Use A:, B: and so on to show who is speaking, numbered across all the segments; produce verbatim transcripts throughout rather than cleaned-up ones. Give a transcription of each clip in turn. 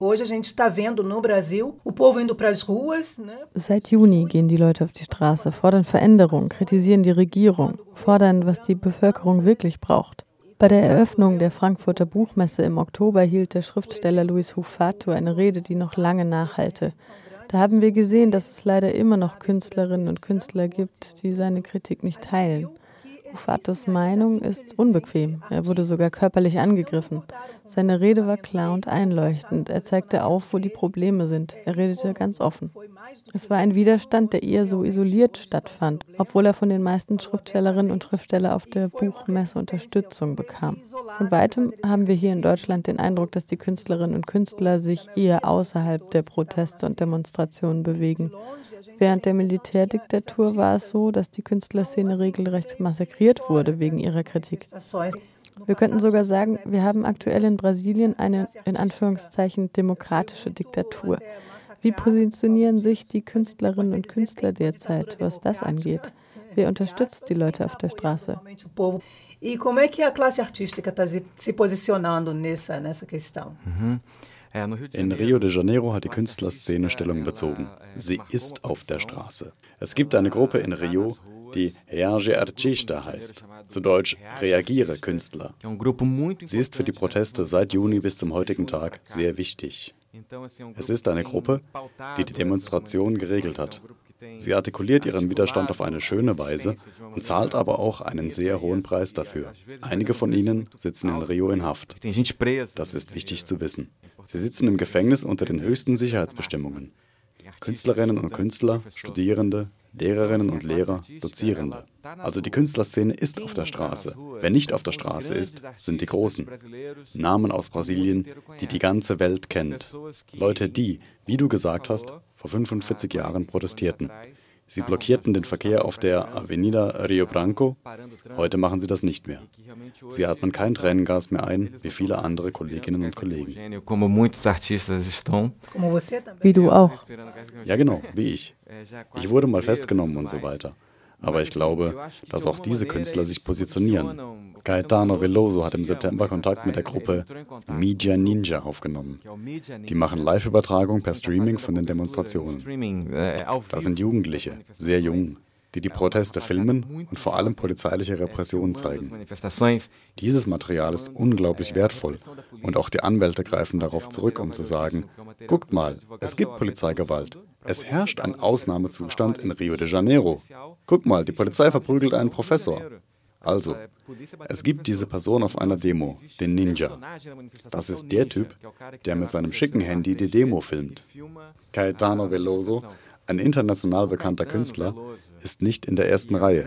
A: Seit Juni gehen die Leute auf die Straße, fordern Veränderung, kritisieren die Regierung, fordern, was die Bevölkerung wirklich braucht. Bei der Eröffnung der Frankfurter Buchmesse im Oktober hielt der Schriftsteller Luis Hufato eine Rede, die noch lange nachhallte. Da haben wir gesehen, dass es leider immer noch Künstlerinnen und Künstler gibt, die seine Kritik nicht teilen. Hufatos Meinung ist unbequem. Er wurde sogar körperlich angegriffen. Seine Rede war klar und einleuchtend. Er zeigte auf, wo die Probleme sind. Er redete ganz offen. Es war ein Widerstand, der eher so isoliert stattfand, obwohl er von den meisten Schriftstellerinnen und Schriftstellern auf der Buchmesse Unterstützung bekam. Von weitem haben wir hier in Deutschland den Eindruck, dass die Künstlerinnen und Künstler sich eher außerhalb der Proteste und Demonstrationen bewegen. Während der Militärdiktatur war es so, dass die Künstlerszene regelrecht massakriert wurde wegen ihrer Kritik. Wir könnten sogar sagen, wir haben aktuell in Brasilien eine, in Anführungszeichen, demokratische Diktatur. Wie positionieren sich die Künstlerinnen und Künstler derzeit, was das angeht? Wer unterstützt die Leute auf der Straße?
B: E como é que a classe artística está se posicionando nessa, nessa questão?
C: In Rio de Janeiro hat die Künstlerszene Stellung bezogen. Sie ist auf der Straße. Es gibt eine Gruppe in Rio, die Reage Artista heißt. Zu Deutsch Reagiere Künstler. Sie ist für die Proteste seit Juni bis zum heutigen Tag sehr wichtig. Es ist eine Gruppe, die die Demonstration geregelt hat. Sie artikuliert ihren Widerstand auf eine schöne Weise und zahlt aber auch einen sehr hohen Preis dafür. Einige von ihnen sitzen in Rio in Haft. Das ist wichtig zu wissen. Sie sitzen im Gefängnis unter den höchsten Sicherheitsbestimmungen. Künstlerinnen und Künstler, Studierende, Lehrerinnen und Lehrer, Dozierende. Also die Künstlerszene ist auf der Straße. Wer nicht auf der Straße ist, sind die Großen. Namen aus Brasilien, die die ganze Welt kennt. Leute, die, wie du gesagt hast, vor fünfundvierzig Jahren protestierten. Sie blockierten den Verkehr auf der Avenida Rio Branco. Heute machen sie das nicht mehr. Sie atmen kein Tränengas mehr ein, wie viele andere Kolleginnen und Kollegen.
A: Wie du auch.
C: Ja, genau, wie ich. Ich wurde mal festgenommen und so weiter. Aber ich glaube, dass auch diese Künstler sich positionieren. Caetano Veloso hat im September Kontakt mit der Gruppe Mídia Ninja aufgenommen. Die machen Live-Übertragung per Streaming von den Demonstrationen. Das sind Jugendliche, sehr jung, die die Proteste filmen und vor allem polizeiliche Repressionen zeigen. Dieses Material ist unglaublich wertvoll und auch die Anwälte greifen darauf zurück, um zu sagen, guckt mal, es gibt Polizeigewalt. Es herrscht ein Ausnahmezustand in Rio de Janeiro. Guck mal, die Polizei verprügelt einen Professor. Also, es gibt diese Person auf einer Demo, den Ninja. Das ist der Typ, der mit seinem schicken Handy die Demo filmt. Caetano Veloso, ein international bekannter Künstler, ist nicht in der ersten Reihe.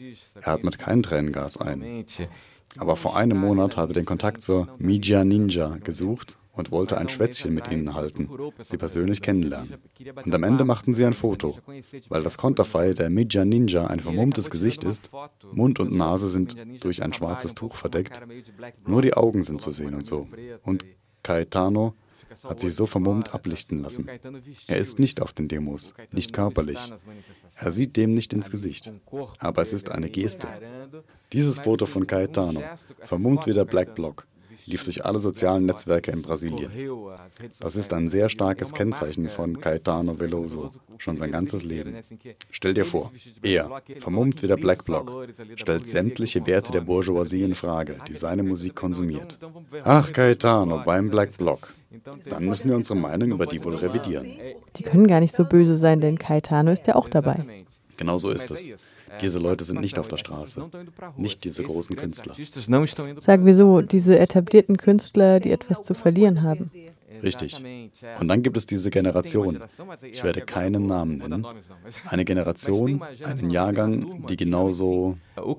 C: Er atmet kein Tränengas ein. Aber vor einem Monat hat er den Kontakt zur Mídia Ninja gesucht und wollte ein Schwätzchen mit ihnen halten, sie persönlich kennenlernen. Und am Ende machten sie ein Foto. Weil das Konterfei der Mídia Ninja ein vermummtes Gesicht ist, Mund und Nase sind durch ein schwarzes Tuch verdeckt, nur die Augen sind zu sehen und so. Und Caetano hat sich so vermummt ablichten lassen. Er ist nicht auf den Demos, nicht körperlich. Er sieht dem nicht ins Gesicht. Aber es ist eine Geste. Dieses Foto von Caetano, vermummt wie der Black Bloc, lief durch alle sozialen Netzwerke in Brasilien. Das ist ein sehr starkes Kennzeichen von Caetano Veloso, schon sein ganzes Leben. Stell dir vor, er, vermummt wie der Black Bloc, stellt sämtliche Werte der Bourgeoisie in Frage, die seine Musik konsumiert. Ach, Caetano beim Black Bloc. Dann müssen wir unsere Meinung über die wohl revidieren.
A: Die können gar nicht so böse sein, denn Caetano ist ja auch dabei.
C: Genau so ist es. Diese Leute sind nicht auf der Straße, nicht diese großen Künstler.
A: Sagen wir so, diese etablierten Künstler, die etwas zu verlieren haben.
C: Richtig. Und dann gibt es diese Generation, ich werde keinen Namen nennen, eine Generation, einen Jahrgang, die genauso...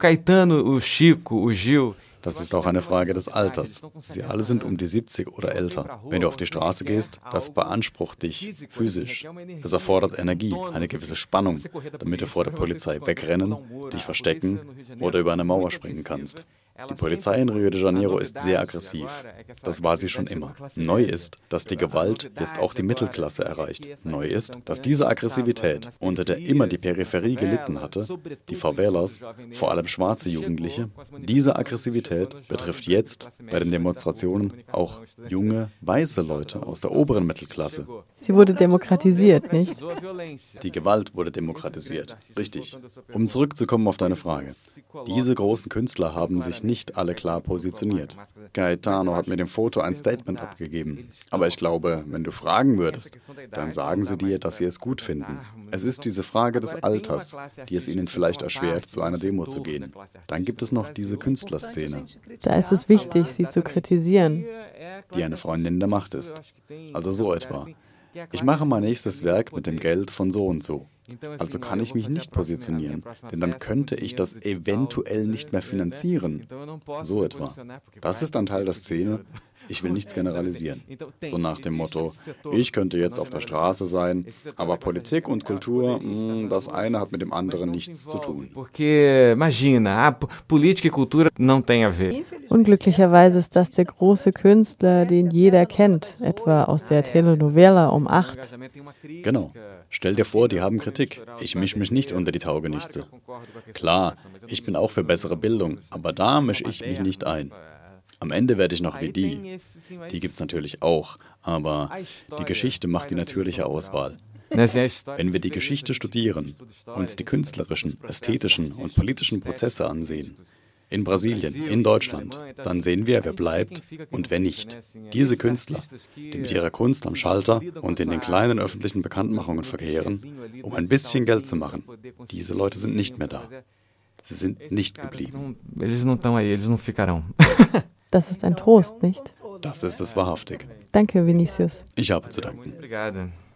C: Das ist auch eine Frage des Alters. Sie alle sind um die siebzig oder älter. Wenn du auf die Straße gehst, das beansprucht dich physisch. Das erfordert Energie, eine gewisse Spannung, damit du vor der Polizei wegrennen, dich verstecken oder über eine Mauer springen kannst. Die Polizei in Rio de Janeiro ist sehr aggressiv. Das war sie schon immer. Neu ist, dass die Gewalt jetzt auch die Mittelklasse erreicht. Neu ist, dass diese Aggressivität, unter der immer die Peripherie gelitten hatte, die Favelas, vor allem schwarze Jugendliche, diese Aggressivität betrifft jetzt bei den Demonstrationen auch junge, weiße Leute aus der oberen Mittelklasse.
A: Sie wurde demokratisiert, nicht?
C: Die Gewalt wurde demokratisiert, richtig. Um zurückzukommen auf deine Frage. Diese großen Künstler haben sich nicht alle klar positioniert. Caetano hat mit dem Foto ein Statement abgegeben. Aber ich glaube, wenn du fragen würdest, dann sagen sie dir, dass sie es gut finden. Es ist diese Frage des Alters, die es ihnen vielleicht erschwert, zu einer Demo zu gehen. Dann gibt es noch diese Künstlerszene.
A: Da ist es wichtig, sie zu kritisieren.
C: Die eine Freundin der Macht ist. Also so etwa. Ich mache mein nächstes Werk mit dem Geld von so und so. Also kann ich mich nicht positionieren, denn dann könnte ich das eventuell nicht mehr finanzieren. So etwa. Das ist ein Teil der Szene. Ich will nichts generalisieren. So nach dem Motto, ich könnte jetzt auf der Straße sein, aber Politik und Kultur, mh, das eine hat mit dem anderen nichts zu tun.
A: Unglücklicherweise ist das der große Künstler, den jeder kennt, etwa aus der Telenovela um acht.
C: Genau. Stell dir vor, die haben Kritik. Ich mische mich nicht unter die Taugenichtse. Klar, ich bin auch für bessere Bildung, aber da mische ich mich nicht ein. Am Ende werde ich noch wie die. Die gibt es natürlich auch, aber die Geschichte macht die natürliche Auswahl. Wenn wir die Geschichte studieren, uns die künstlerischen, ästhetischen und politischen Prozesse ansehen, in Brasilien, in Deutschland, dann sehen wir, wer bleibt und wer nicht. Diese Künstler, die mit ihrer Kunst am Schalter und in den kleinen öffentlichen Bekanntmachungen verkehren, um ein bisschen Geld zu machen, diese Leute sind nicht mehr da. Sie sind nicht geblieben.
A: Das ist ein Trost, nicht?
C: Das ist es wahrhaftig.
A: Danke, Vinicius.
C: Ich habe zu danken.
D: Obrigada.